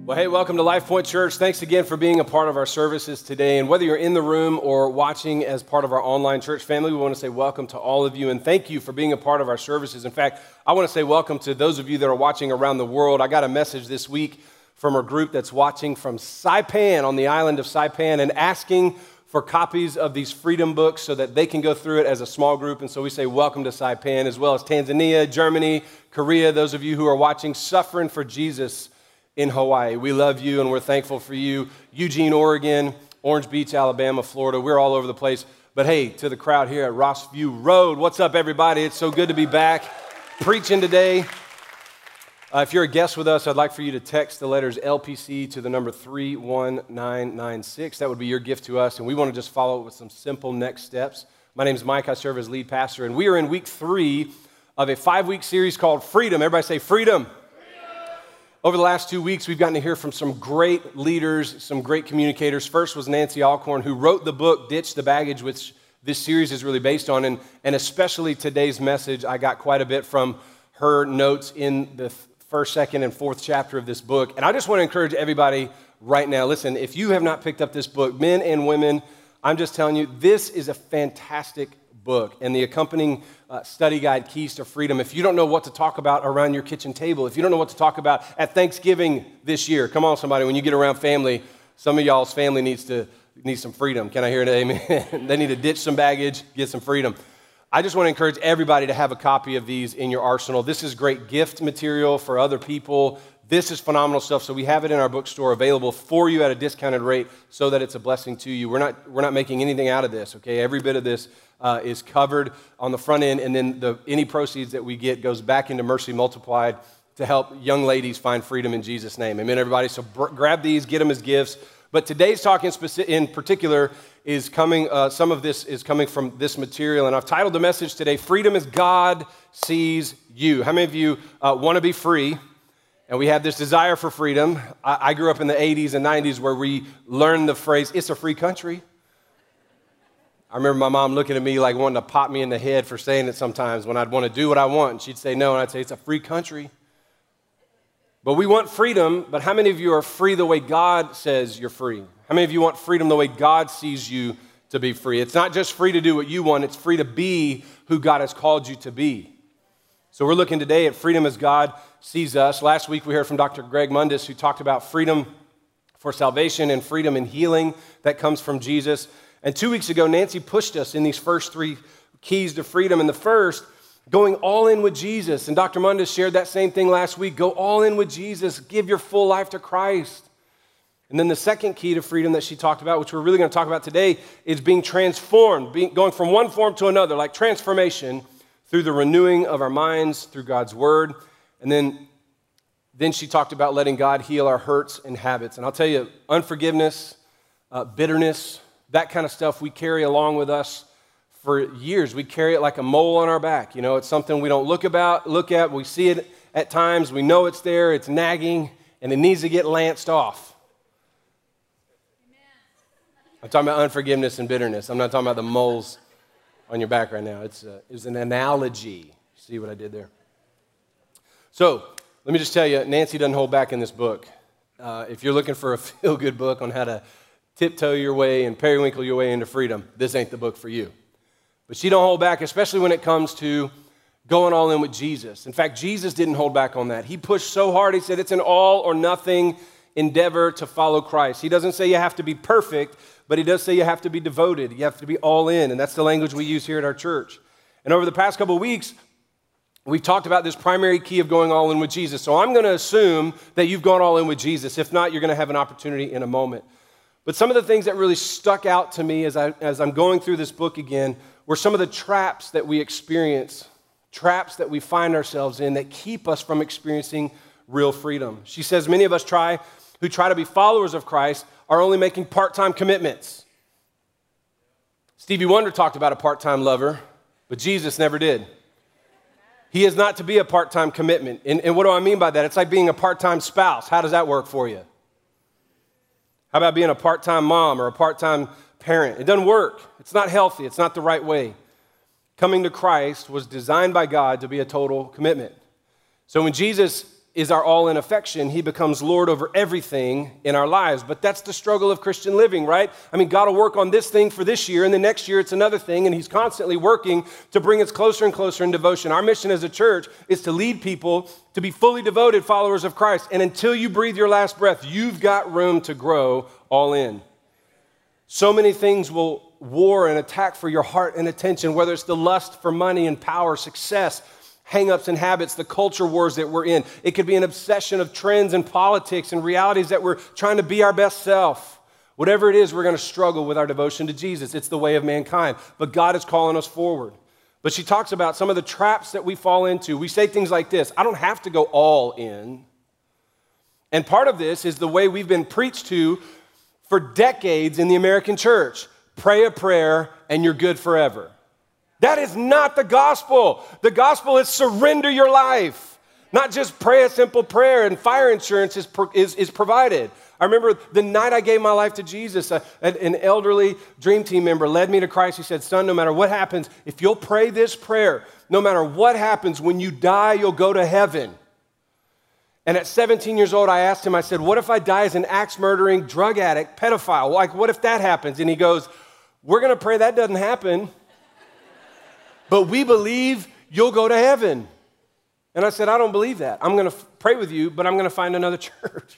Well, hey, welcome to Life Point Church. Thanks again for being a part of our services today. And whether you're in the room or watching as part of our online church family, we want to say welcome to all of you and thank you for being a part of our services. In fact, I want to say welcome to those of you that are watching around the world. I got a message this week from a group that's watching from Saipan on the island of Saipan and asking for copies of these freedom books so that they can go through it as a small group. And so we say welcome to Saipan, as well as Tanzania, Germany, Korea, those of you who are watching Suffering for Jesus in Hawaii. We love you and we're thankful for you. Eugene, Oregon, Orange Beach, Alabama, Florida. We're all over the place. But hey, to the crowd here at Rossview Road, what's up, everybody? It's so good to be back preaching today. If you're a guest with us, I'd like for you to text the letters LPC to the number 31996. That would be your gift to us, and we want to just follow it with some simple next steps. My name is Mike. I serve as lead pastor, and we are in week 3 of a 5-week series called Freedom. Everybody say freedom. Over the last 2 weeks, we've gotten to hear from some great leaders, some great communicators. First was Nancy Alcorn, who wrote the book, Ditch the Baggage, which this series is really based on. And especially today's message, I got quite a bit from her notes in the first, second, and fourth chapter of this book. And I just want to encourage everybody right now, listen, if you have not picked up this book, men and women, I'm just telling you, this is a fantastic book. And the accompanying study guide, Keys to Freedom. If you don't know what to talk about around your kitchen table, if you don't know what to talk about at Thanksgiving this year, come on, somebody, when you get around family, some of y'all's family needs some freedom. Can I hear an amen? They need to ditch some baggage, get some freedom. I just want to encourage everybody to have a copy of these in your arsenal. This is great gift material for other people. This is phenomenal stuff. So we have it in our bookstore available for you at a discounted rate so that it's a blessing to you. We're not making anything out of this, okay? Every bit of this is covered on the front end, and then any proceeds that we get goes back into Mercy Multiplied to help young ladies find freedom in Jesus' name. Amen, everybody? So grab these, get them as gifts. But today's talk in particular is coming, some of this is coming from this material, and I've titled the message today, Freedom as God Sees You. How many of you want to be free? And we have this desire for freedom. I grew up in the 80s and 90s where we learned the phrase, it's a free country. I remember my mom looking at me like wanting to pop me in the head for saying it sometimes when I'd want to do what I want. And she'd say no, and I'd say, it's a free country. But we want freedom, but how many of you are free the way God says you're free? How many of you want freedom the way God sees you to be free? It's not just free to do what you want, it's free to be who God has called you to be. So we're looking today at freedom as God sees us. Last week we heard from Dr. Greg Mundis, who talked about freedom for salvation and freedom and healing that comes from Jesus. And 2 weeks ago, Nancy pushed us in these first 3 keys to freedom. And the first, going all in with Jesus. And Dr. Mundis shared that same thing last week. Go all in with Jesus. Give your full life to Christ. And then the second key to freedom that she talked about, which we're really going to talk about today, is being transformed, going from one form to another, like transformation through the renewing of our minds, through God's word. And then she talked about letting God heal our hurts and habits. And I'll tell you, unforgiveness, bitterness, that kind of stuff we carry along with us for years. We carry it like a mole on our back. You know, it's something we don't look at. We see it at times. We know it's there. It's nagging, and it needs to get lanced off. Amen. I'm talking about unforgiveness and bitterness. I'm not talking about the moles on your back right now. It was an analogy. See what I did there? So let me just tell you, Nancy doesn't hold back in this book. If you're looking for a feel-good book on how to tiptoe your way and periwinkle your way into freedom, this ain't the book for you. But she don't hold back, especially when it comes to going all in with Jesus. In fact, Jesus didn't hold back on that. He pushed so hard, he said it's an all or nothing endeavor to follow Christ. He doesn't say you have to be perfect, but he does say you have to be devoted. You have to be all in, and that's the language we use here at our church. And over the past couple of weeks, we've talked about this primary key of going all in with Jesus. So I'm going to assume that you've gone all in with Jesus. If not, you're going to have an opportunity in a moment. But some of the things that really stuck out to me as I'm going through this book again were some of the traps that we experience, traps that we find ourselves in that keep us from experiencing real freedom. She says many of us who try to be followers of Christ are only making part-time commitments. Stevie Wonder talked about a part-time lover, but Jesus never did. He is not to be a part-time commitment. And what do I mean by that? It's like being a part-time spouse. How does that work for you? How about being a part-time mom or a part-time parent? It doesn't work. It's not healthy. It's not the right way. Coming to Christ was designed by God to be a total commitment. So when Jesus is our all-in affection, he becomes Lord over everything in our lives. But that's the struggle of Christian living, right? I mean, God will work on this thing for this year, and the next year it's another thing, and he's constantly working to bring us closer and closer in devotion. Our mission as a church is to lead people to be fully devoted followers of Christ. And until you breathe your last breath, you've got room to grow all in. So many things will war and attack for your heart and attention, whether it's the lust for money and power, success, hang-ups and habits, the culture wars that we're in. It could be an obsession of trends and politics and realities that we're trying to be our best self. Whatever it is, we're going to struggle with our devotion to Jesus. It's the way of mankind. But God is calling us forward. But she talks about some of the traps that we fall into. We say things like this: I don't have to go all in. And part of this is the way we've been preached to for decades in the American church. Pray a prayer and you're good forever. That is not the gospel. The gospel is surrender your life. Not just pray a simple prayer and fire insurance is provided. I remember the night I gave my life to Jesus, an elderly Dream Team member led me to Christ. He said, son, no matter what happens, if you'll pray this prayer, no matter what happens, when you die, you'll go to heaven. And at 17 years old, I asked him, I said, what if I die as an axe-murdering, drug addict, pedophile? Like, what if that happens? And he goes, we're going to pray that doesn't happen. But we believe you'll go to heaven. And I said, I don't believe that. I'm going to pray with you, but I'm going to find another church.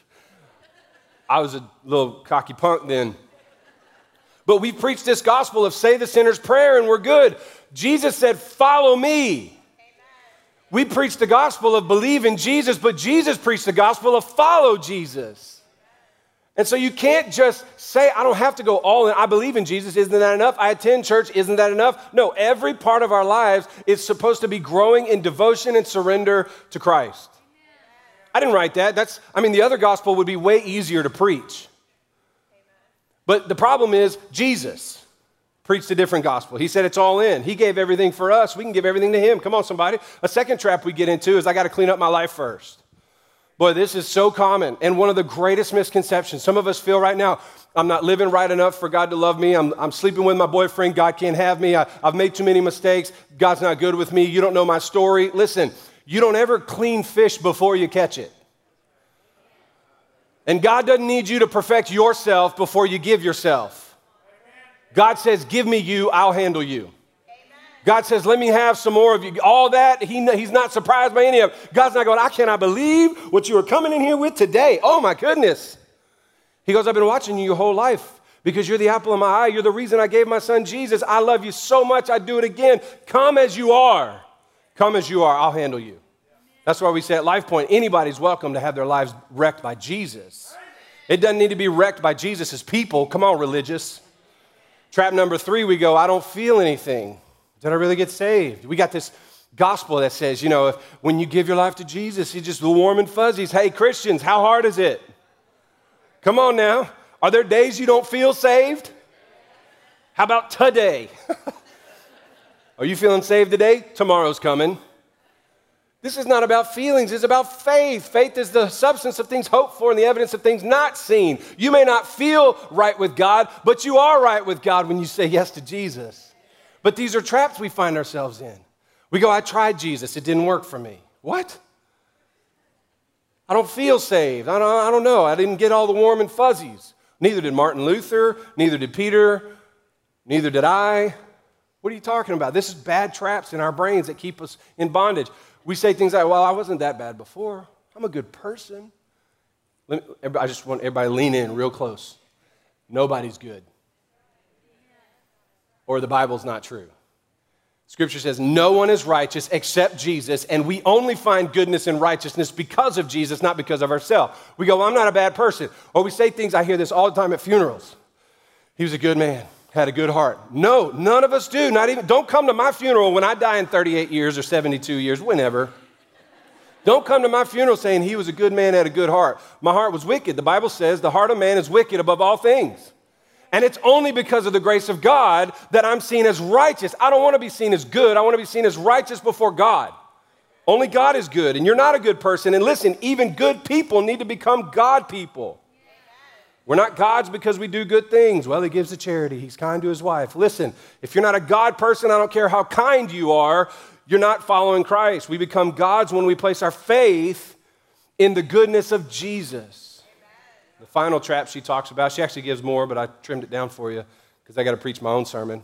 I was a little cocky punk then. But we preached this gospel of say the sinner's prayer and we're good. Jesus said, follow me. Amen. We preached the gospel of believe in Jesus, but Jesus preached the gospel of follow Jesus. And so you can't just say, I don't have to go all in. I believe in Jesus. Isn't that enough? I attend church. Isn't that enough? No, every part of our lives is supposed to be growing in devotion and surrender to Christ. I didn't write that. The other gospel would be way easier to preach. But the problem is Jesus preached a different gospel. He said it's all in. He gave everything for us. We can give everything to him. Come on, somebody. A second trap we get into is I got to clean up my life first. Boy, this is so common and one of the greatest misconceptions. Some of us feel right now, I'm not living right enough for God to love me. I'm sleeping with my boyfriend. God can't have me. I've made too many mistakes. God's not good with me. You don't know my story. Listen, you don't ever clean fish before you catch it. And God doesn't need you to perfect yourself before you give yourself. God says, give me you, I'll handle you. God says, let me have some more of you. All that, he's not surprised by any of it. God's not going, I cannot believe what you are coming in here with today. Oh, my goodness. He goes, I've been watching you your whole life because you're the apple of my eye. You're the reason I gave my son Jesus. I love you so much, I'd do it again. Come as you are. Come as you are. I'll handle you. That's why we say at Life Point, anybody's welcome to have their lives wrecked by Jesus. It doesn't need to be wrecked by Jesus' people. Come on, religious. Trap number 3, we go, I don't feel anything. Did I really get saved? We got this gospel that says, when you give your life to Jesus, he's just the warm and fuzzies. Hey, Christians, how hard is it? Come on now. Are there days you don't feel saved? How about today? Are you feeling saved today? Tomorrow's coming. This is not about feelings. It's about faith. Faith is the substance of things hoped for and the evidence of things not seen. You may not feel right with God, but you are right with God when you say yes to Jesus. But these are traps we find ourselves in. We go, I tried Jesus. It didn't work for me. What? I don't feel saved. I don't know. I didn't get all the warm and fuzzies. Neither did Martin Luther. Neither did Peter. Neither did I. What are you talking about? This is bad traps in our brains that keep us in bondage. We say things like, well, I wasn't that bad before. I'm a good person. I just want everybody to lean in real close. Nobody's good. Or the Bible's not true. Scripture says no one is righteous except Jesus, and we only find goodness and righteousness because of Jesus, not because of ourselves. We go, well, I'm not a bad person. Or we say things, I hear this all the time at funerals. He was a good man, had a good heart. No, none of us do. Don't come to my funeral when I die in 38 years or 72 years, whenever. Don't come to my funeral saying he was a good man, had a good heart. My heart was wicked. The Bible says the heart of man is wicked above all things. And it's only because of the grace of God that I'm seen as righteous. I don't want to be seen as good. I want to be seen as righteous before God. Only God is good, and you're not a good person. And listen, even good people need to become God people. We're not gods because we do good things. Well, he gives to charity. He's kind to his wife. Listen, if you're not a God person, I don't care how kind you are, you're not following Christ. We become gods when we place our faith in the goodness of Jesus. The final trap she talks about, she actually gives more, but I trimmed it down for you because I got to preach my own sermon.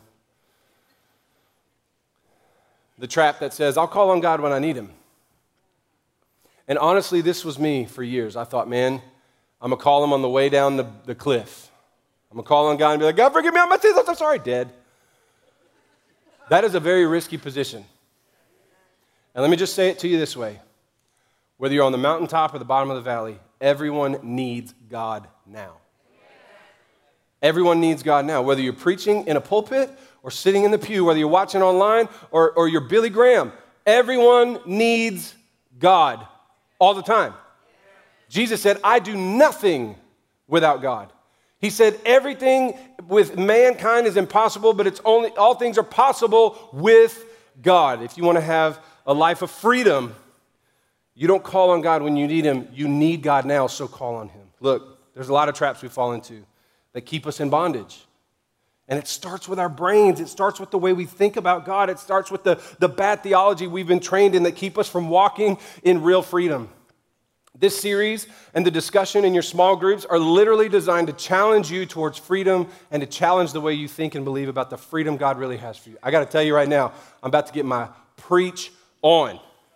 The trap that says, I'll call on God when I need him. And honestly, this was me for years. I thought, man, I'm going to call him on the way down the cliff. I'm going to call on God and be like, God, forgive me on my sins. I'm so sorry, dead. That is a very risky position. And let me just say it to you this way. Whether you're on the mountaintop or the bottom of the valley, everyone needs God now. Everyone needs God now. Whether you're preaching in a pulpit or sitting in the pew, whether you're watching online or you're Billy Graham, everyone needs God all the time. Jesus said, I do nothing without God. He said, everything with mankind is impossible, but all things are possible with God. If you want to have a life of freedom, you don't call on God when you need him. You need God now, so call on him. Look, there's a lot of traps we fall into that keep us in bondage. And it starts with our brains. It starts with the way we think about God. It starts with the bad theology we've been trained in that keep us from walking in real freedom. This series and the discussion in your small groups are literally designed to challenge you towards freedom and to challenge the way you think and believe about the freedom God really has for you. I got to tell you right now, I'm about to get my preach on.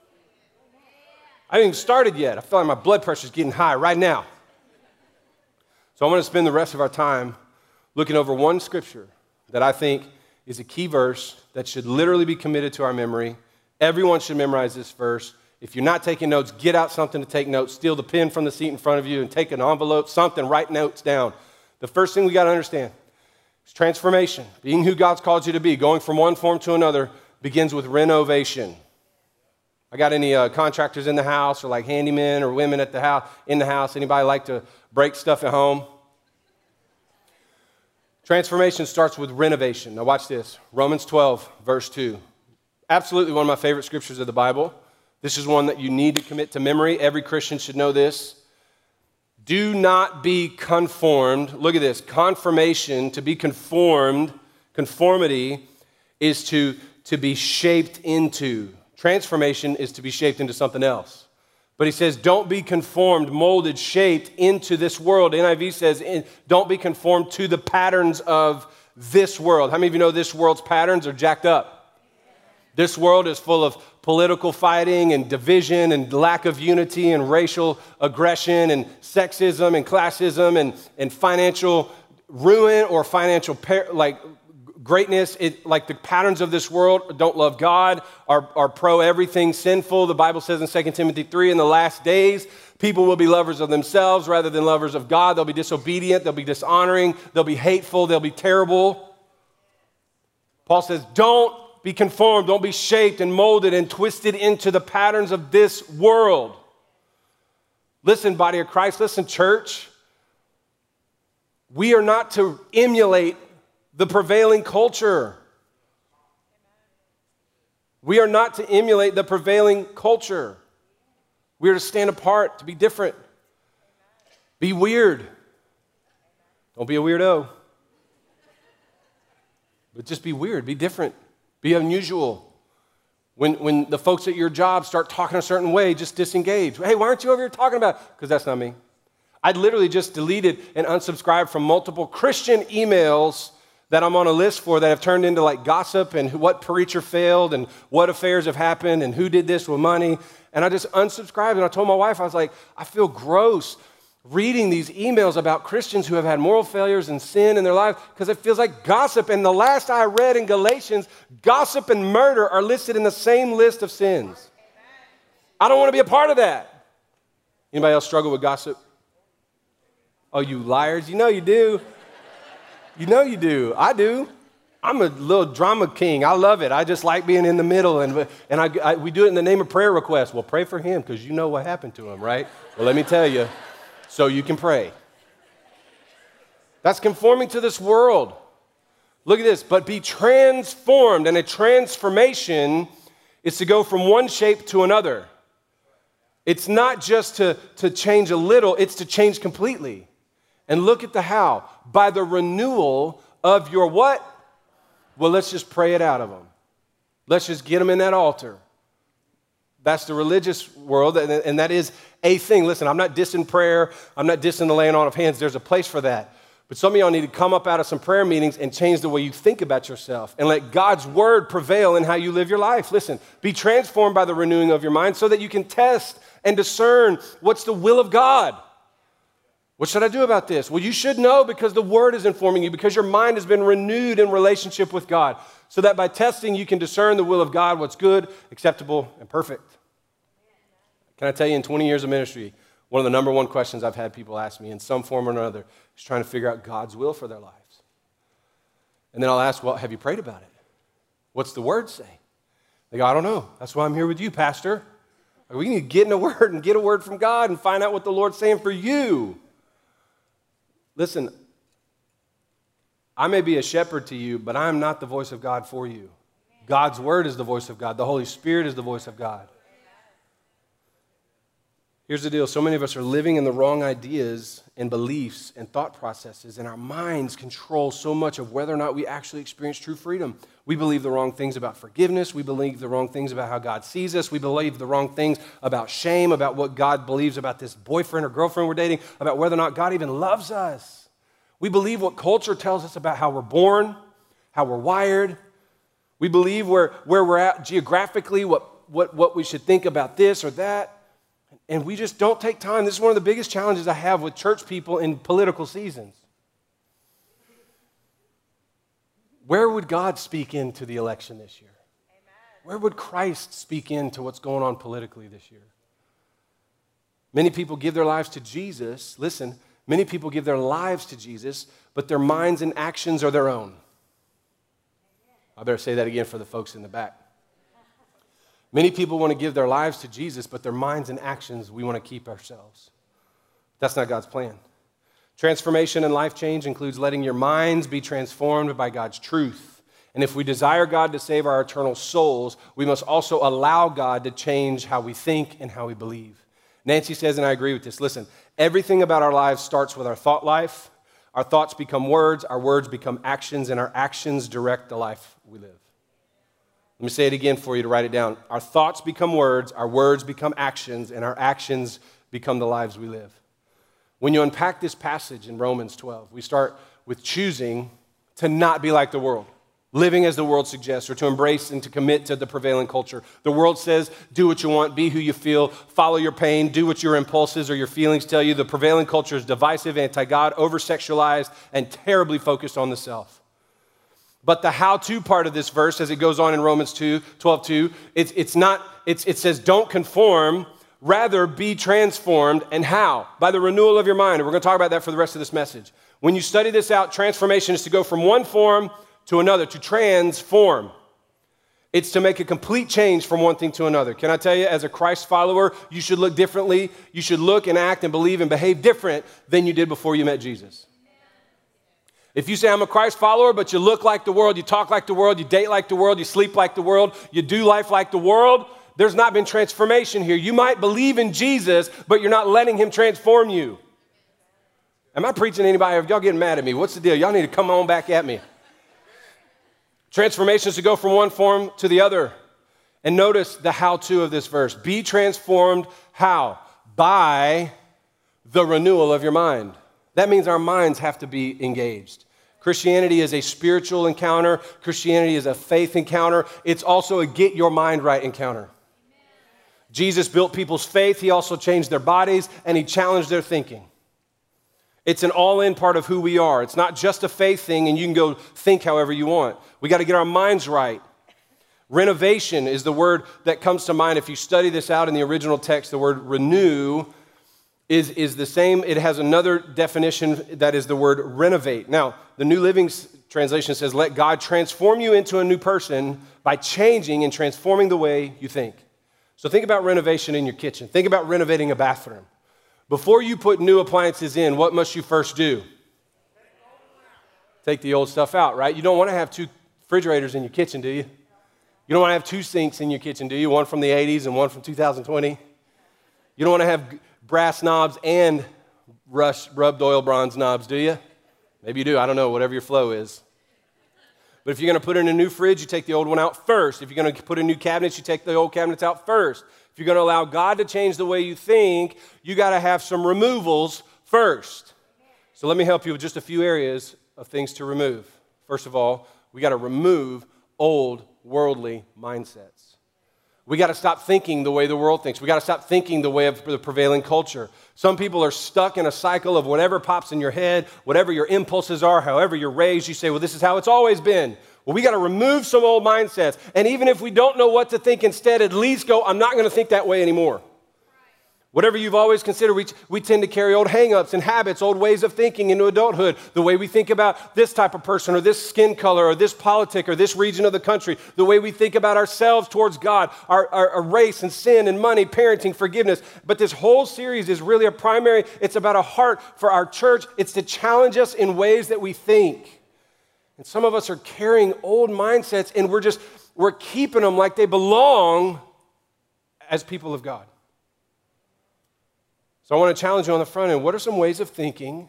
I haven't even started yet. I feel like my blood pressure is getting high right now. So I'm going to spend the rest of our time looking over one scripture that I think is a key verse that should literally be committed to our memory. Everyone should memorize this verse. If you're not taking notes, get out something to take notes. Steal the pen from the seat in front of you and take an envelope, something, write notes down. The first thing we got to understand is transformation. Being who God's called you to be, going from one form to another, begins with renovation. I got any contractors in the house or like handymen or women at the house, in the house? Anybody like to break stuff at home? Transformation starts with renovation. Now watch this. Romans 12, verse 2. Absolutely one of my favorite scriptures of the Bible. This is one that you need to commit to memory. Every Christian should know this. Do not be conformed. Look at this. Confirmation, to be conformed, conformity is to be shaped into. Transformation is to be shaped into something else. But he says, don't be conformed, molded, shaped into this world. NIV says, don't be conformed to the patterns of this world. How many of you know this world's patterns are jacked up? This world is full of political fighting and division and lack of unity and racial aggression and sexism and classism and financial ruin or financial greatness. Like the patterns of this world don't love God, are pro everything sinful. The Bible says in 2 Timothy 3, in the last days, people will be lovers of themselves rather than lovers of God. They'll be disobedient, they'll be dishonoring, they'll be hateful, they'll be terrible. Paul says, don't be conformed, don't be shaped and molded and twisted into the patterns of this world. Listen, body of Christ, listen, church. We are not to emulate the prevailing culture. We are not to emulate the prevailing culture. We are to stand apart, to be different. Be weird. Don't be a weirdo. But just be weird, be different. Be unusual. When the folks at your job start talking a certain way, just disengage. Hey, why aren't you over here talking about it? Because that's not me. I'd literally just deleted and unsubscribed from multiple Christian emails that I'm on a list for that have turned into like gossip and what preacher failed and what affairs have happened and who did this with money. And I just unsubscribed and I told my wife, I was like, I feel gross reading these emails about Christians who have had moral failures and sin in their life because it feels like gossip. And the last I read in Galatians, gossip and murder are listed in the same list of sins. I don't want to be a part of that. Anybody else struggle with gossip? Oh, you liars. You know you do. You know you do. I do. I'm a little drama king. I love it. I just like being in the middle. And we do it in the name of prayer requests. Well, pray for him because you know what happened to him, right? Well, let me tell you. So you can pray. That's conforming to this world. Look at this. But be transformed. And a transformation is to go from one shape to another. It's not just to change a little. It's to change completely. And look at the how. By the renewal of your what? Well, let's just pray it out of them. Let's just get them in that altar. That's the religious world, and that is a thing. Listen, I'm not dissing prayer. I'm not dissing the laying on of hands. There's a place for that. But some of y'all need to come up out of some prayer meetings and change the way you think about yourself and let God's word prevail in how you live your life. Listen, be transformed by the renewing of your mind so that you can test and discern what's the will of God. What should I do about this? Well, you should know because the word is informing you, because your mind has been renewed in relationship with God, so that by testing you can discern the will of God, what's good, acceptable, and perfect. Can I tell you, in 20 years of ministry, one of the number one questions I've had people ask me in some form or another is trying to figure out God's will for their lives. And then I'll ask, well, have you prayed about it? What's the word say? They go, I don't know. That's why I'm here with you, Pastor. We need to get in the word and get a word from God and find out what the Lord's saying for you. Listen, I may be a shepherd to you, but I am not the voice of God for you. God's word is the voice of God. The Holy Spirit is the voice of God. Here's the deal. So many of us are living in the wrong ideas and beliefs and thought processes, and our minds control so much of whether or not we actually experience true freedom. We believe the wrong things about forgiveness. We believe the wrong things about how God sees us. We believe the wrong things about shame, about what God believes about this boyfriend or girlfriend we're dating, about whether or not God even loves us. We believe what culture tells us about how we're born, how we're wired. We believe where we're at geographically, what we should think about this or that. And we just don't take time. This is one of the biggest challenges I have with church people in political seasons. Where would God speak into the election this year? Amen. Where would Christ speak into what's going on politically this year? Many people give their lives to Jesus. Listen, many people give their lives to Jesus, but their minds and actions are their own. I better say that again for the folks in the back. Many people want to give their lives to Jesus, but their minds and actions we want to keep ourselves. That's not God's plan. Transformation and life change includes letting your minds be transformed by God's truth. And if we desire God to save our eternal souls, we must also allow God to change how we think and how we believe. Nancy says, and I agree with this, listen, everything about our lives starts with our thought life. Our thoughts become words, our words become actions, and our actions direct the life we live. Let me say it again for you to write it down. Our thoughts become words, our words become actions, and our actions become the lives we live. When you unpack this passage in Romans 12, we start with choosing to not be like the world, living as the world suggests, or to embrace and to commit to the prevailing culture. The world says, do what you want, be who you feel, follow your pain, do what your impulses or your feelings tell you. The prevailing culture is divisive, anti-God, over-sexualized, and terribly focused on the self. But the how-to part of this verse, as it goes on in Romans 12:2, it says, don't conform, rather be transformed. And how? By the renewal of your mind. And we're going to talk about that for the rest of this message. When you study this out, transformation is to go from one form to another, to transform. It's to make a complete change from one thing to another. Can I tell you, as a Christ follower, you should look differently. You should look and act and believe and behave different than you did before you met Jesus. If you say, I'm a Christ follower, but you look like the world, you talk like the world, you date like the world, you sleep like the world, you do life like the world, there's not been transformation here. You might believe in Jesus, but you're not letting him transform you. Am I preaching to anybody? Are y'all getting mad at me? What's the deal? Y'all need to come on back at me. Transformation is to go from one form to the other. And notice the how-to of this verse. Be transformed, how? By the renewal of your mind. That means our minds have to be engaged. Christianity is a spiritual encounter. Christianity is a faith encounter. It's also a get your mind right encounter. Amen. Jesus built people's faith. He also changed their bodies, and he challenged their thinking. It's an all-in part of who we are. It's not just a faith thing, and you can go think however you want. We got to get our minds right. Renovation is the word that comes to mind. If you study this out in the original text, the word renew is the same. It has another definition that is the word renovate. Now, the New Living Translation says, let God transform you into a new person by changing and transforming the way you think. So think about renovation in your kitchen. Think about renovating a bathroom. Before you put new appliances in, what must you first do? Take the old stuff out, right? You don't want to have two refrigerators in your kitchen, do you? You don't want to have two sinks in your kitchen, do you? One from the 80s and one from 2020. You don't want to have brass knobs and rubbed oil bronze knobs, do you? Maybe you do. I don't know, whatever your flow is. But if you're going to put in a new fridge, you take the old one out first. If you're going to put in new cabinets, you take the old cabinets out first. If you're going to allow God to change the way you think, you got to have some removals first. So let me help you with just a few areas of things to remove. First of all, we got to remove old worldly mindsets. We got to stop thinking the way the world thinks. We got to stop thinking the way of the prevailing culture. Some people are stuck in a cycle of whatever pops in your head, whatever your impulses are, however you're raised. You say, well, this is how it's always been. Well, we got to remove some old mindsets. And even if we don't know what to think instead, at least go, I'm not going to think that way anymore. Whatever you've always considered, we tend to carry old hang-ups and habits, old ways of thinking into adulthood. The way we think about this type of person or this skin color or this politic or this region of the country. The way we think about ourselves towards God, our race and sin and money, parenting, forgiveness. But this whole series is really it's about a heart for our church. It's to challenge us in ways that we think. And some of us are carrying old mindsets and we're keeping them like they belong as people of God. So I want to challenge you on the front end. What are some ways of thinking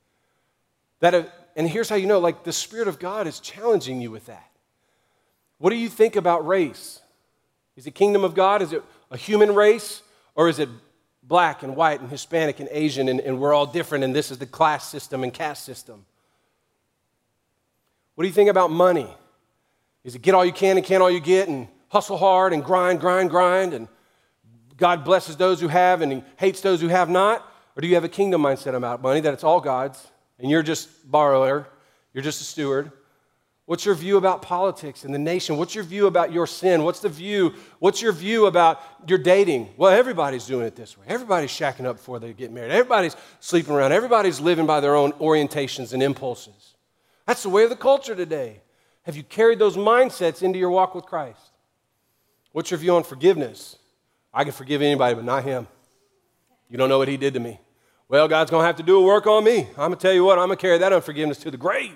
and here's how you know, like the Spirit of God is challenging you with that. What do you think about race? Is it kingdom of God? Is it a human race? Or is it black and white and Hispanic and Asian and we're all different and this is the class system and caste system? What do you think about money? Is it get all you can and can't all you get and hustle hard and grind and God blesses those who have and he hates those who have not? Or do you have a kingdom mindset about money, that it's all God's and you're just borrower, you're just a steward? What's your view about politics and the nation? What's your view about your sin? What's your view about your dating? Well, everybody's doing it this way. Everybody's shacking up before they get married. Everybody's sleeping around. Everybody's living by their own orientations and impulses. That's the way of the culture today. Have you carried those mindsets into your walk with Christ? What's your view on forgiveness? I can forgive anybody, but not him. You don't know what he did to me. Well, God's going to have to do a work on me. I'm going to tell you what, I'm going to carry that unforgiveness to the grave.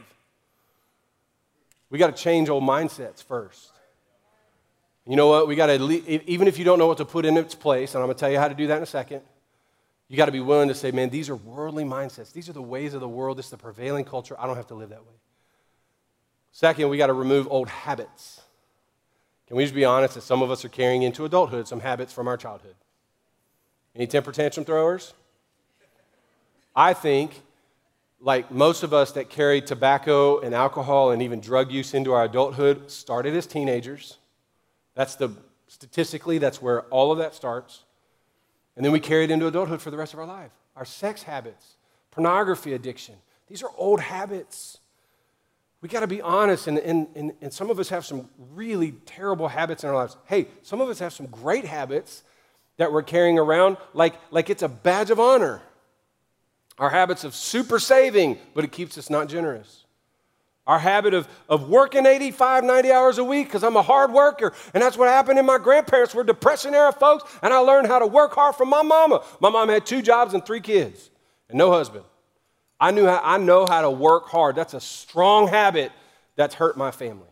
We got to change old mindsets first. You know what? We got to, even if you don't know what to put in its place, and I'm going to tell you how to do that in a second, you got to be willing to say, man, these are worldly mindsets. These are the ways of the world. This is the prevailing culture. I don't have to live that way. Second, we got to remove old habits. Can we just be honest that some of us are carrying into adulthood some habits from our childhood? Any temper tantrum throwers? I think, like most of us that carry tobacco and alcohol and even drug use into our adulthood, started as teenagers. Statistically, that's where all of that starts. And then we carry it into adulthood for the rest of our life. Our sex habits, pornography addiction, these are old habits. We got to be honest, and some of us have some really terrible habits in our lives. Hey, some of us have some great habits that we're carrying around like it's a badge of honor. Our habits of super saving, but it keeps us not generous. Our habit of working 85, 90 hours a week because I'm a hard worker, and that's what happened in my grandparents. We're Depression-era folks, and I learned how to work hard from my mama. My mom had 2 jobs and 3 kids and no husband. I know how to work hard. That's a strong habit that's hurt my family.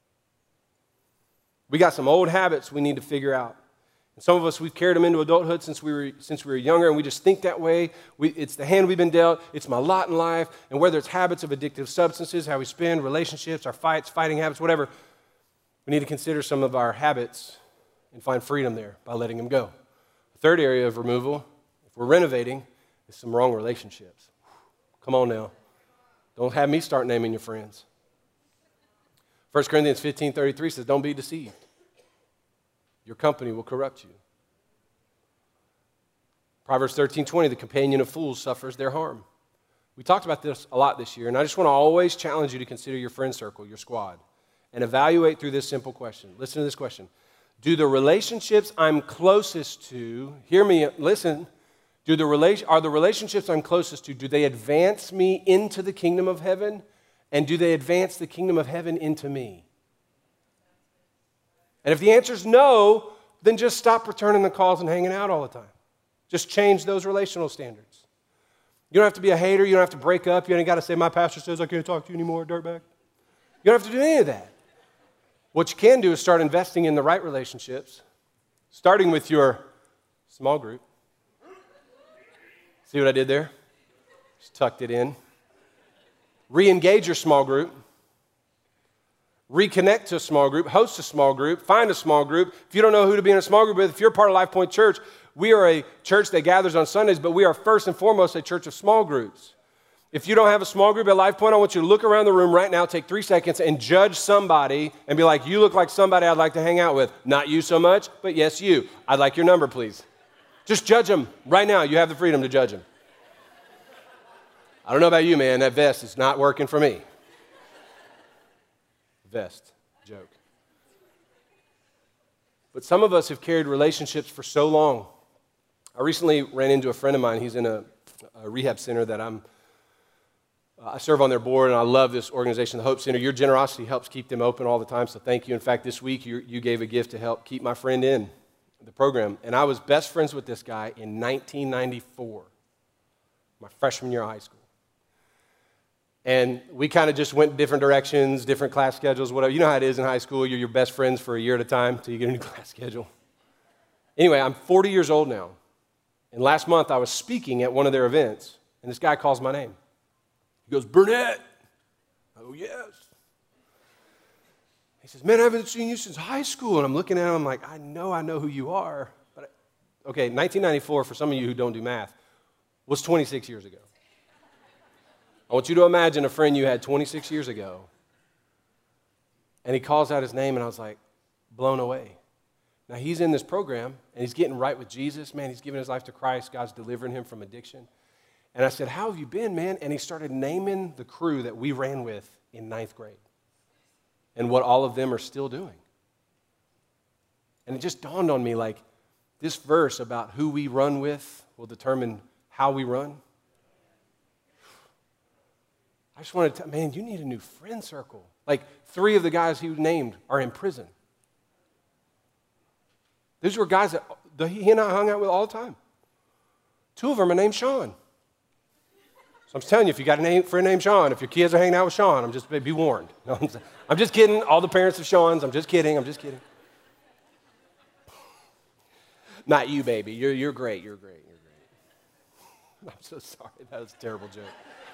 We got some old habits we need to figure out. And some of us, we've carried them into adulthood since we were younger, and we just think that way. It's the hand we've been dealt. It's my lot in life. And whether it's habits of addictive substances, how we spend, relationships, our fighting habits, whatever, we need to consider some of our habits and find freedom there by letting them go. The third area of removal, if we're renovating, is some wrong relationships. Come on now. Don't have me start naming your friends. 1 Corinthians 15:33 says, don't be deceived. Your company will corrupt you. Proverbs 13:20, the companion of fools suffers their harm. We talked about this a lot this year, and I just want to always challenge you to consider your friend circle, your squad, and evaluate through this simple question. Listen to this question. Do the relationships I'm closest to, hear me, listen, are the relationships I'm closest to, do they advance me into the kingdom of heaven? And do they advance the kingdom of heaven into me? And if the answer is no, then just stop returning the calls and hanging out all the time. Just change those relational standards. You don't have to be a hater. You don't have to break up. You ain't got to say, my pastor says I can't talk to you anymore, dirtbag. You don't have to do any of that. What you can do is start investing in the right relationships, starting with your small group. See what I did there? Just tucked it in. Re-engage your small group. reconnect to a small group, host a small group, find a small group. If you don't know who to be in a small group with, if you're part of Life Point Church, we are a church that gathers on Sundays, but we are first and foremost a church of small groups. If you don't have a small group at Life Point, I want you to look around the room right now, take 3 seconds, and judge somebody and be like, you look like somebody I'd like to hang out with. Not you so much, but yes, you. I'd like your number, please. Just judge them right now. You have the freedom to judge them. I don't know about you, man. That vest is not working for me. Vest, joke. But some of us have carried relationships for so long. I recently ran into a friend of mine. He's in a rehab center that I serve on their board, and I love this organization, the Hope Center. Your generosity helps keep them open all the time, so thank you. In fact, this week you gave a gift to help keep my friend in the program. And I was best friends with this guy in 1994, my freshman year of high school. And we kind of just went different directions, different class schedules, whatever. You know how it is in high school. You're your best friends for a year at a time until you get a new class schedule. Anyway, I'm 40 years old now. And last month I was speaking at one of their events, and this guy calls my name. He goes, Burnett. I go, yes. He says, man, I haven't seen you since high school. And I'm looking at him, I'm like, I know who you are. But okay, 1994, for some of you who don't do math, was 26 years ago. I want you to imagine a friend you had 26 years ago, and he calls out his name, and I was like, blown away. Now, he's in this program, and he's getting right with Jesus. Man, he's giving his life to Christ. God's delivering him from addiction. And I said, how have you been, man? And he started naming the crew that we ran with in 9th grade and what all of them are still doing. And it just dawned on me, like, this verse about who we run with will determine how we run. I just wanted to, man, you need a new friend circle. Like 3 of the guys he named are in prison. These were guys that he and I hung out with all the time. 2 of them are named Sean. So I'm just telling you, if you got a friend named Sean, if your kids are hanging out with Sean, be warned. No, I'm just kidding. All the parents of Sean's, I'm just kidding. Not you, baby. You're great. You're great. I'm so sorry. That was a terrible joke.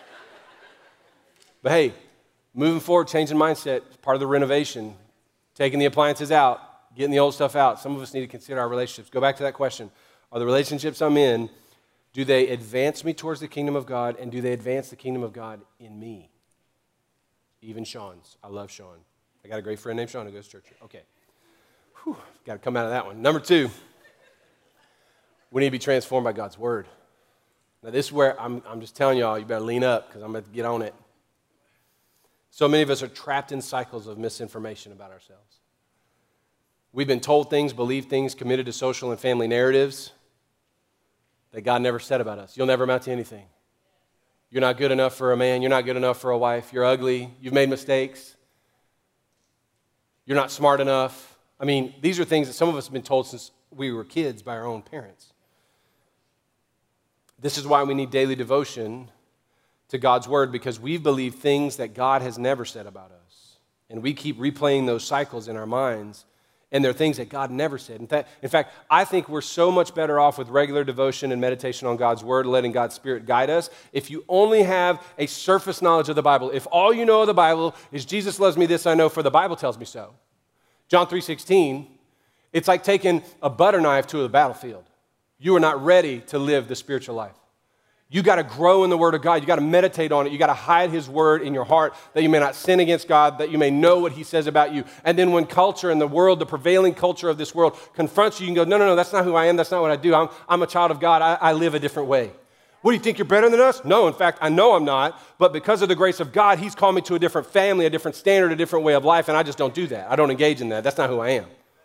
But hey, moving forward, changing mindset is part of the renovation. Taking the appliances out, getting the old stuff out. Some of us need to consider our relationships. Go back to that question. Are the relationships I'm in, do they advance me towards the kingdom of God, and do they advance the kingdom of God in me? Even Sean's. I love Sean. I got a great friend named Sean who goes to church. Okay. Got to come out of that one. Number 2, we need to be transformed by God's word. Now, this is where I'm just telling y'all, you better lean up because I'm about to get on it. So many of us are trapped in cycles of misinformation about ourselves. We've been told things, believed things, committed to social and family narratives that God never said about us. You'll never amount to anything. You're not good enough for a man. You're not good enough for a wife. You're ugly. You've made mistakes. You're not smart enough. I mean, these are things that some of us have been told since we were kids by our own parents. This is why we need daily devotion to God's word, because we believe things that God has never said about us. And we keep replaying those cycles in our minds, and they're things that God never said. In fact, I think we're so much better off with regular devotion and meditation on God's word, letting God's Spirit guide us. If you only have a surface knowledge of the Bible, if all you know of the Bible is Jesus loves me, this I know, for the Bible tells me so. John 3:16, it's like taking a butter knife to the battlefield. You are not ready to live the spiritual life. You got to grow in the Word of God. You got to meditate on it. You got to hide His Word in your heart that you may not sin against God, that you may know what He says about you. And then when culture and the world, the prevailing culture of this world confronts you, you can go, no, that's not who I am. That's not what I do. I'm a child of God. I live a different way. What, do you think you're better than us? No, in fact, I know I'm not. But because of the grace of God, He's called me to a different family, a different standard, a different way of life, and I just don't do that. I don't engage in that. That's not who I am.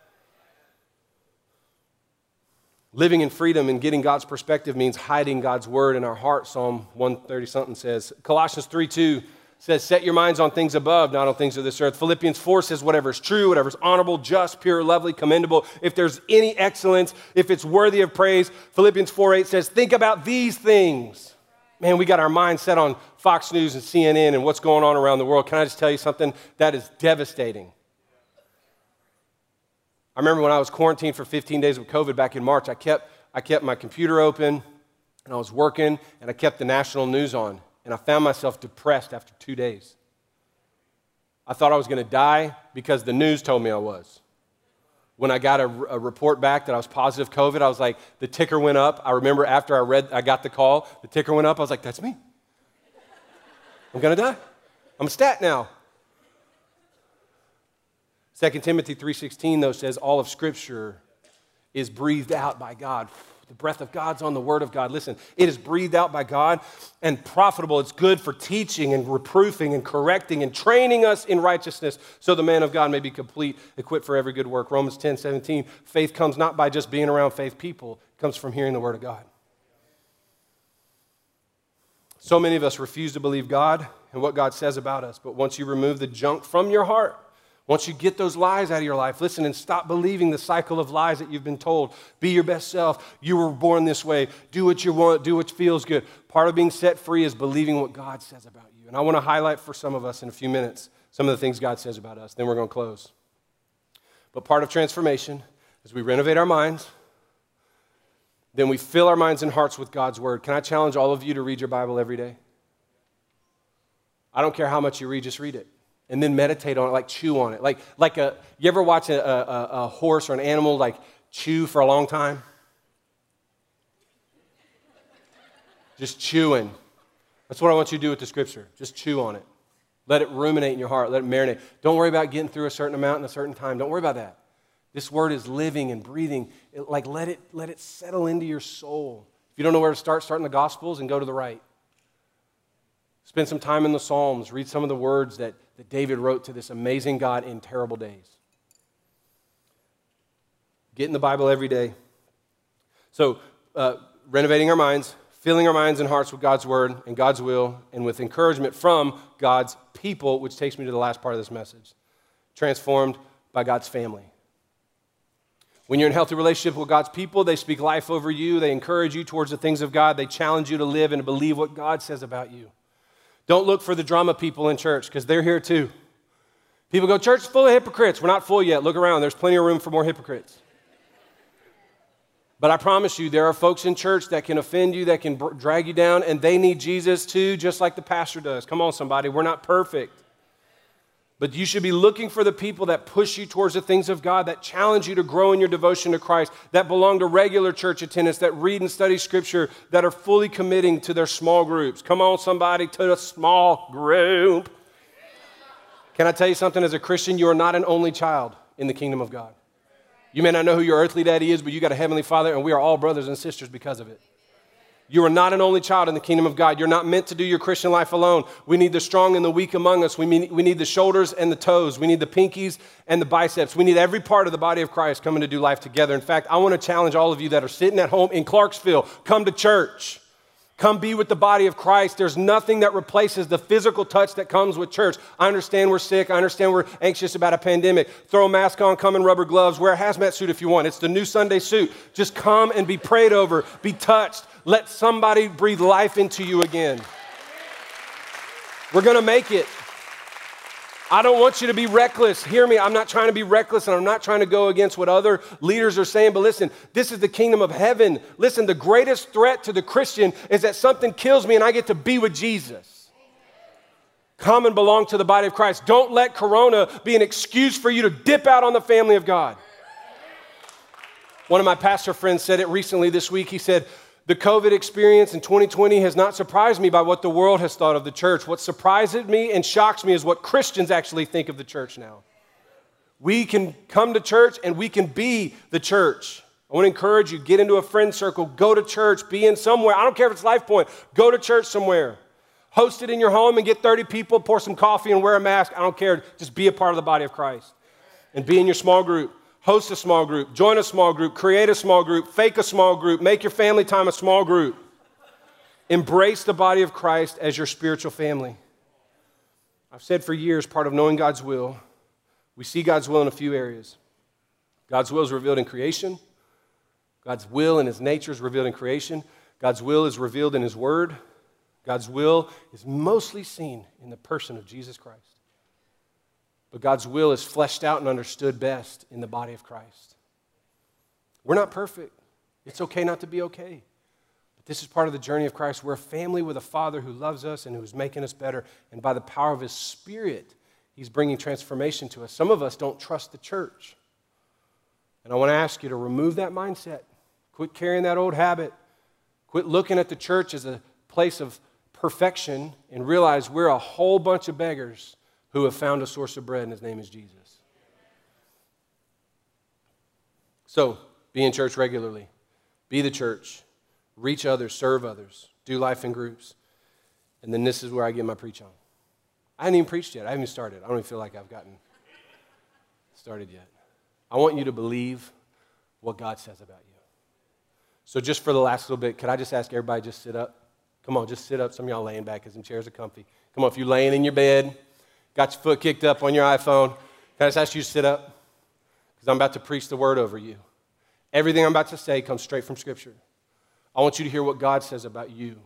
Living in freedom and getting God's perspective means hiding God's word in our heart. Psalm 130-something says. Colossians 3:2 says, set your minds on things above, not on things of this earth. Philippians 4 says, whatever is true, whatever is honorable, just, pure, lovely, commendable, if there's any excellence, if it's worthy of praise. Philippians 4:8 says, think about these things. Man, we got our mind set on Fox News and CNN and what's going on around the world. Can I just tell you something? That is devastating. I remember when I was quarantined for 15 days with COVID back in March, I kept my computer open, and I was working, and I kept the national news on, and I found myself depressed after 2 days. I thought I was going to die because the news told me I was. When I got a report back that I was positive COVID, I was like, the ticker went up. I remember after I got the call, the ticker went up. I was like, that's me. I'm going to die. I'm a stat now. 2 Timothy 3:16, though, says all of Scripture is breathed out by God. The breath of God's on the Word of God. Listen, it is breathed out by God and profitable. It's good for teaching and reproofing and correcting and training us in righteousness so the man of God may be complete, equipped for every good work. Romans 10:17, faith comes not by just being around faith people. It comes from hearing the Word of God. So many of us refuse to believe God and what God says about us. But once you remove the junk from your heart, once you get those lies out of your life, listen, and stop believing the cycle of lies that you've been told. Be your best self. You were born this way. Do what you want. Do what feels good. Part of being set free is believing what God says about you. And I want to highlight for some of us in a few minutes some of the things God says about us. Then we're going to close. But part of transformation is we renovate our minds. Then we fill our minds and hearts with God's Word. Can I challenge all of you to read your Bible every day? I don't care how much you read, just read it. And then meditate on it, like chew on it. You ever watch a horse or an animal like chew for a long time? Just chewing. That's what I want you to do with the Scripture. Just chew on it. Let it ruminate in your heart. Let it marinate. Don't worry about getting through a certain amount in a certain time. Don't worry about that. This Word is living and breathing. Let it settle into your soul. If you don't know where to start in the Gospels and go to the right. Spend some time in the Psalms. Read some of the words that David wrote to this amazing God in terrible days. Get in the Bible every day. So, renovating our minds, filling our minds and hearts with God's Word and God's will, and with encouragement from God's people, which takes me to the last part of this message. Transformed by God's family. When you're in a healthy relationship with God's people, they speak life over you. They encourage you towards the things of God. They challenge you to live and to believe what God says about you. Don't look for the drama people in church, because they're here too. People go, church is full of hypocrites. We're not full yet. Look around. There's plenty of room for more hypocrites. But I promise you, there are folks in church that can offend you, that can drag you down, and they need Jesus too, just like the pastor does. Come on, somebody. We're not perfect. But you should be looking for the people that push you towards the things of God, that challenge you to grow in your devotion to Christ, that belong to regular church attendance, that read and study Scripture, that are fully committing to their small groups. Come on, somebody, to a small group. Can I tell you something? As a Christian, you are not an only child in the kingdom of God. You may not know who your earthly daddy is, but you got a heavenly Father, and we are all brothers and sisters because of it. You are not an only child in the kingdom of God. You're not meant to do your Christian life alone. We need the strong and the weak among us. We need the shoulders and the toes. We need the pinkies and the biceps. We need every part of the body of Christ coming to do life together. In fact, I want to challenge all of you that are sitting at home in Clarksville, come to church. Come be with the body of Christ. There's nothing that replaces the physical touch that comes with church. I understand we're sick. I understand we're anxious about a pandemic. Throw a mask on, come in rubber gloves, wear a hazmat suit if you want. It's the new Sunday suit. Just come and be prayed over, be touched. Let somebody breathe life into you again. We're going to make it. I don't want you to be reckless. Hear me, I'm not trying to be reckless, and I'm not trying to go against what other leaders are saying, but listen, this is the kingdom of heaven. Listen, the greatest threat to the Christian is that something kills me and I get to be with Jesus. Come and belong to the body of Christ. Don't let Corona be an excuse for you to dip out on the family of God. One of my pastor friends said it recently this week. He said, the COVID experience in 2020 has not surprised me by what the world has thought of the church. What surprises me and shocks me is what Christians actually think of the church now. We can come to church and we can be the church. I want to encourage you, get into a friend circle, go to church, be in somewhere. I don't care if it's Life Point. Go to church somewhere. Host it in your home and get 30 people, pour some coffee and wear a mask. I don't care. Just be a part of the body of Christ. And be in your small group. Host a small group, join a small group, create a small group, fake a small group, make your family time a small group. Embrace the body of Christ as your spiritual family. I've said for years, part of knowing God's will, we see God's will in a few areas. God's will is revealed in creation. God's will and His nature is revealed in creation. God's will is revealed in His Word. God's will is mostly seen in the person of Jesus Christ. But God's will is fleshed out and understood best in the body of Christ. We're not perfect. It's okay not to be okay. But this is part of the journey of Christ. We're a family with a Father who loves us and who's making us better. And by the power of His Spirit, He's bringing transformation to us. Some of us don't trust the church. And I want to ask you to remove that mindset. Quit carrying that old habit. Quit looking at the church as a place of perfection and realize we're a whole bunch of beggars who have found a source of bread, and his name is Jesus. So, be in church regularly. Be the church. Reach others. Serve others. Do life in groups. And then this is where I get my preach on. I haven't even preached yet. I haven't even started. I don't even feel like I've gotten started yet. I want you to believe what God says about you. So just for the last little bit, could I just ask everybody just sit up? Come on, just sit up. Some of y'all laying back because some chairs are comfy. Come on, if you're laying in your bed, got your foot kicked up on your iPhone, can I just ask you to sit up? Because I'm about to preach the word over you. Everything I'm about to say comes straight from Scripture. I want you to hear what God says about you.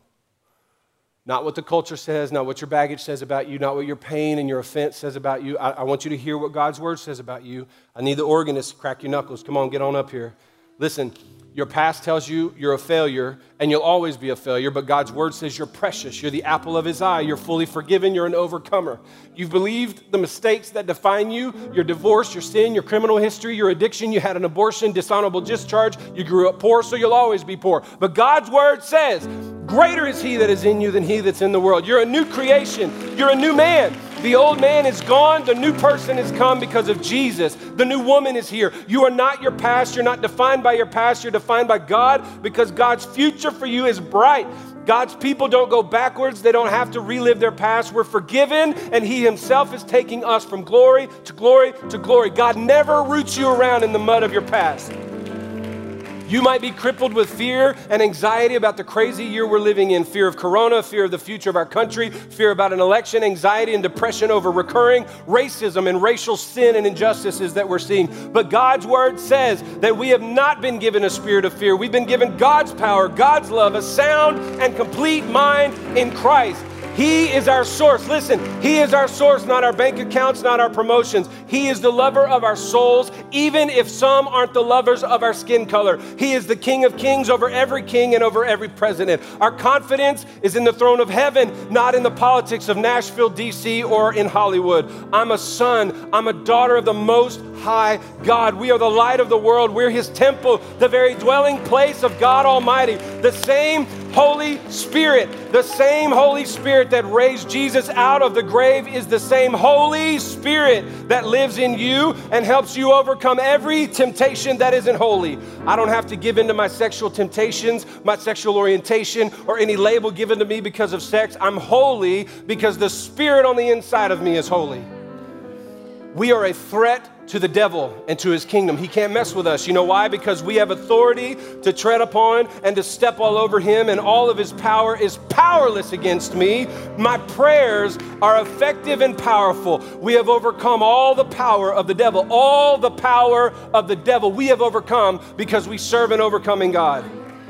Not what the culture says, not what your baggage says about you, not what your pain and your offense says about you. I want you to hear what God's word says about you. I need the organist to crack your knuckles. Come on, get on up here. Listen, your past tells you you're a failure, and you'll always be a failure, but God's word says you're precious. You're the apple of his eye. You're fully forgiven. You're an overcomer. You've believed the mistakes that define you, your divorce, your sin, your criminal history, your addiction. You had an abortion, dishonorable discharge. You grew up poor, so you'll always be poor. But God's word says, greater is he that is in you than he that's in the world. You're a new creation. You're a new man. The old man is gone. The new person has come because of Jesus. The new woman is here. You are not your past. You're not defined by your past. You're defined by God because God's future for you is bright. God's people don't go backwards. They don't have to relive their past. We're forgiven, and he himself is taking us from glory to glory to glory. God never roots you around in the mud of your past. You might be crippled with fear and anxiety about the crazy year we're living in. Fear of corona, fear of the future of our country, fear about an election, anxiety and depression over recurring racism and racial sin and injustices that we're seeing. But God's word says that we have not been given a spirit of fear. We've been given God's power, God's love, a sound and complete mind in Christ. He is our source. Listen, he is our source, not our bank accounts, not our promotions. He is the lover of our souls, even if some aren't the lovers of our skin color. He is the King of kings over every king and over every president. Our confidence is in the throne of heaven, not in the politics of Nashville, D.C., or in Hollywood. I'm a son. I'm a daughter of the Most High God. We are the light of the world. We're his temple, the very dwelling place of God Almighty. The same Holy Spirit that raised Jesus out of the grave is the same Holy Spirit that lives in you and helps you overcome every temptation that isn't holy. I don't have to give in to my sexual temptations, my sexual orientation, or any label given to me because of sex. I'm holy because the Spirit on the inside of me is holy. We are a threat to the devil and to his kingdom. He can't mess with us. You know why? Because we have authority to tread upon and to step all over him, and all of his power is powerless against me. My prayers are effective and powerful. We have overcome all the power of the devil. All the power of the devil we have overcome because we serve an overcoming God.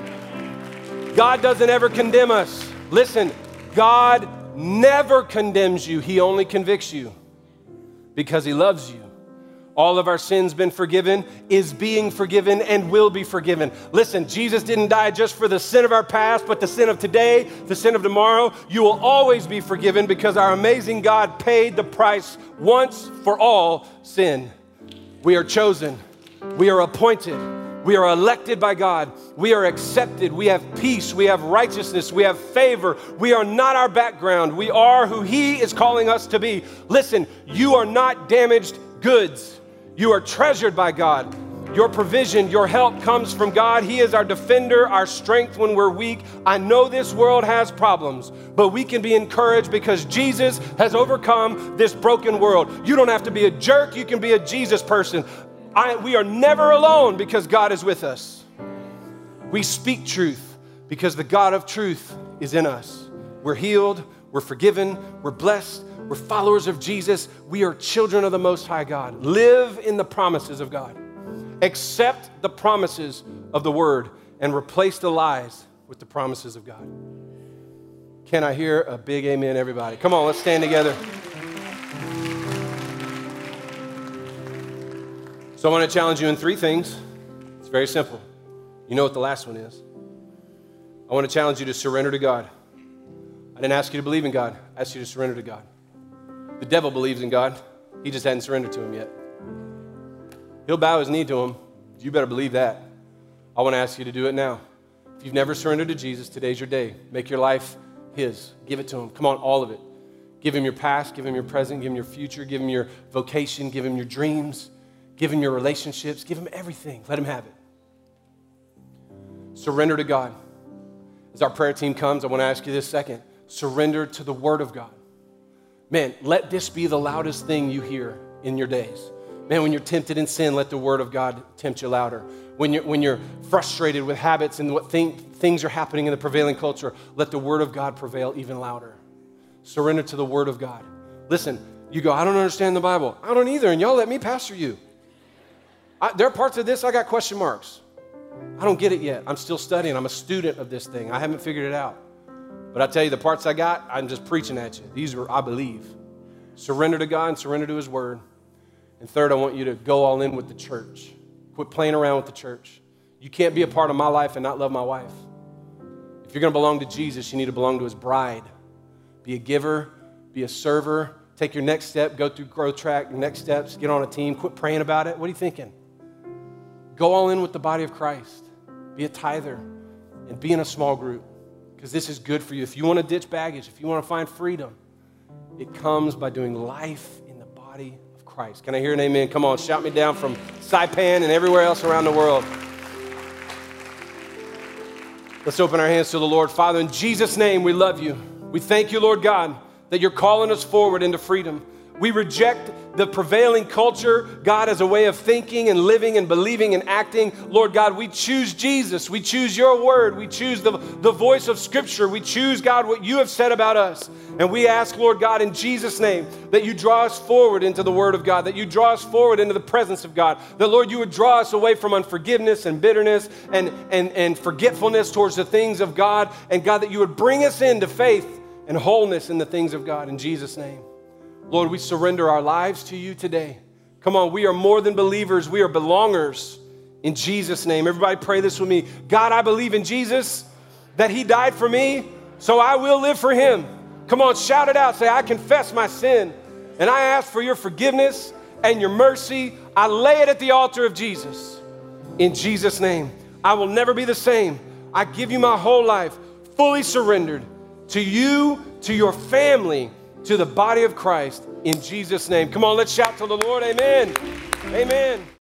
God doesn't ever condemn us. Listen, God never condemns you. He only convicts you because he loves you. All of our sins been forgiven, is being forgiven, and will be forgiven. Listen, Jesus didn't die just for the sin of our past, but the sin of today, the sin of tomorrow. You will always be forgiven because our amazing God paid the price once for all sin. We are chosen. We are appointed. We are elected by God. We are accepted. We have peace. We have righteousness. We have favor. We are not our background. We are who he is calling us to be. Listen, you are not damaged goods. You are treasured by God. Your provision, your help comes from God. He is our defender, our strength when we're weak. I know this world has problems, but we can be encouraged because Jesus has overcome this broken world. You don't have to be a jerk. You can be a Jesus person. We are never alone because God is with us. We speak truth because the God of truth is in us. We're healed. We're forgiven. We're blessed. We're followers of Jesus. We are children of the Most High God. Live in the promises of God. Accept the promises of the Word and replace the lies with the promises of God. Can I hear a big amen, everybody? Come on, let's stand together. So I want to challenge you in 3 things. It's very simple. You know what the last one is. I want to challenge you to surrender to God. I didn't ask you to believe in God. I asked you to surrender to God. The devil believes in God. He just hadn't surrendered to him yet. He'll bow his knee to him. You better believe that. I want to ask you to do it now. If you've never surrendered to Jesus, today's your day. Make your life his. Give it to him. Come on, all of it. Give him your past, give him your present, give him your future, give him your vocation, give him your dreams, give him your relationships, give him everything. Let him have it. Surrender to God. As our prayer team comes, I want to ask you this second. Surrender to the Word of God. Man, let this be the loudest thing you hear in your days. Man, when you're tempted in sin, let the Word of God tempt you louder. When you're frustrated with habits and what things are happening in the prevailing culture, let the Word of God prevail even louder. Surrender to the Word of God. Listen, you go, I don't understand the Bible. I don't either, and y'all let me pastor you. There are parts of this I got question marks. I don't get it yet. I'm still studying. I'm a student of this thing. I haven't figured it out. But I tell you, the parts I got, I'm just preaching at you. These are, I believe. Surrender to God and surrender to His Word. And third, I want you to go all in with the church. Quit playing around with the church. You can't be a part of my life and not love my wife. If you're going to belong to Jesus, you need to belong to His bride. Be a giver, be a server, take your next step, go through growth track, next steps, get on a team, quit praying about it. What are you thinking? Go all in with the body of Christ. Be a tither and be in a small group because this is good for you. If you want to ditch baggage, if you want to find freedom, it comes by doing life in the body of Christ. Can I hear an amen? Come on, shout me down from Saipan and everywhere else around the world. Let's open our hands to the Lord. Father, in Jesus' name, we love you. We thank you, Lord God, that you're calling us forward into freedom. We reject the prevailing culture, God, as a way of thinking and living and believing and acting. Lord God, we choose Jesus. We choose your word. We choose the voice of Scripture. We choose, God, what you have said about us. And we ask, Lord God, in Jesus' name, that you draw us forward into the word of God, that you draw us forward into the presence of God, that, Lord, you would draw us away from unforgiveness and bitterness and forgetfulness towards the things of God, and, God, that you would bring us into faith and wholeness in the things of God, in Jesus' name. Lord, we surrender our lives to you today. Come on, we are more than believers. We are belongers in Jesus' name. Everybody pray this with me. God, I believe in Jesus, that he died for me, so I will live for him. Come on, shout it out. Say, I confess my sin, and I ask for your forgiveness and your mercy. I lay it at the altar of Jesus. In Jesus' name, I will never be the same. I give you my whole life, fully surrendered to you, to your family, to the body of Christ, in Jesus' name. Come on, let's shout to the Lord. Amen. Amen.